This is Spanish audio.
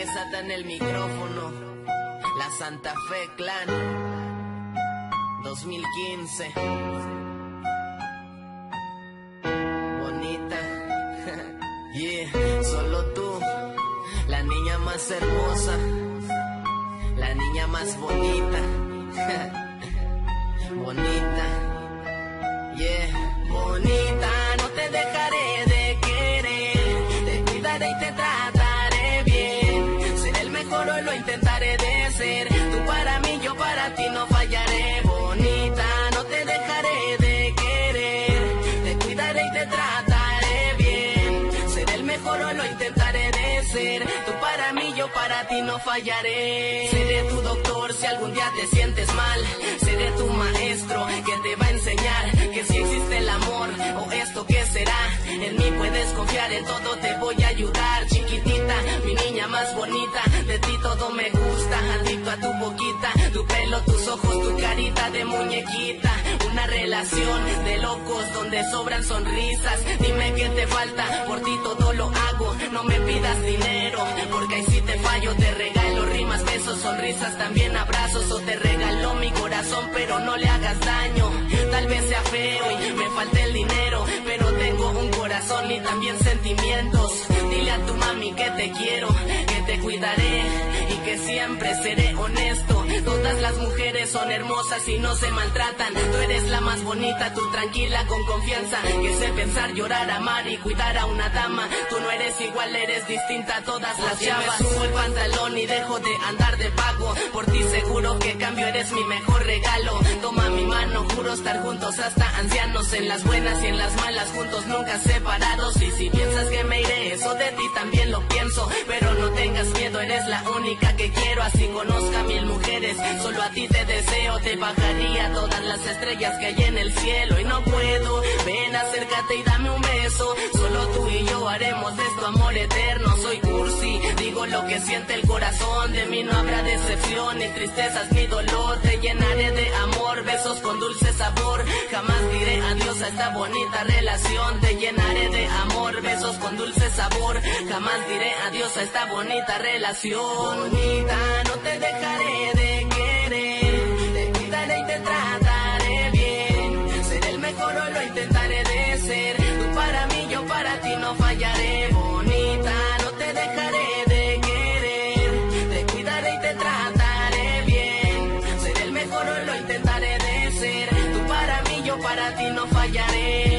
Sata en el micrófono, la Santa Fe Clan 2015. Bonita, yeah, solo tú, la niña más hermosa, la niña más bonita, bonita, yeah, bonita, no te dejaré de querer, te cuidaré y te trataré bien, seré el mejor o lo intentaré de ser, tú para mí, yo para ti no fallaré, bonita, no te dejaré de querer, te cuidaré y te trataré bien, seré el mejor o lo intentaré de ser, tú para mí, yo para ti no fallaré, seré tu doctor si algún día te sientes mal, seré tu maestro que te va a enseñar que si existe el amor o esto que será, en mí puedes confiar, en todo te voy a ayudar, chiquitita, mi niña más bonita, de ti todo me gusta, adicto a tu boquita, tu pelo, tus ojos, tu carita de muñequita, una relación de locos donde sobran sonrisas, dime qué te falta, por ti todo lo hago, no me pidas dinero, porque ahí si te fallo te regalo rimas, besos, sonrisas, también abrazos, o te regalo mi corazón, pero no le hagas daño, tal vez sea feo y me falte el dinero, pero tengo un corazón y también sentimientos, dile a tu mami que te quiero, que te cuidaré y que siempre seré honesto, todas las mujeres son hermosas y no se maltratan, tú eres la más bonita, tú tranquila con confianza, que sé pensar, llorar, amar y cuidar a una dama, tú no eres igual, eres distinta a todas las chavas, me subo el pantalón y dejo de andar de vago, por ti seguro que cambio, eres mi mejor regalo, toma mi mano, juro estar juntos hasta ancianos, en las buenas y en las malas, juntos nunca separados, y si piensas que me iré, eso de ti también lo pienso, pero no tengas miedo, eres la única que quiero, así conozca 1000 mujeres, solo a ti te deseo, te bajaría todas las estrellas que hay en el cielo, y no puedo, ven acércate y dame un beso, solo tú y yo haremos de esto amor eterno, soy cursi, digo lo que siente el corazón, de mí no habrá decepción, ni tristezas ni dolor, te llenaré de amor, besos con dulce sabor, jamás diré adiós a esta bonita relación, te llenaré de amor, besos con dulce sabor, jamás diré adiós a esta bonita relación, bonita, no te dejaré de querer, te cuidaré y te trataré bien, seré el mejor o lo intentaré de ser, tú para mí, yo para ti no fallaré, bonita, no te dejaré de querer, te cuidaré y te trataré bien, seré el mejor o lo intentaré de ser, tú para mí, yo para ti no fallaré.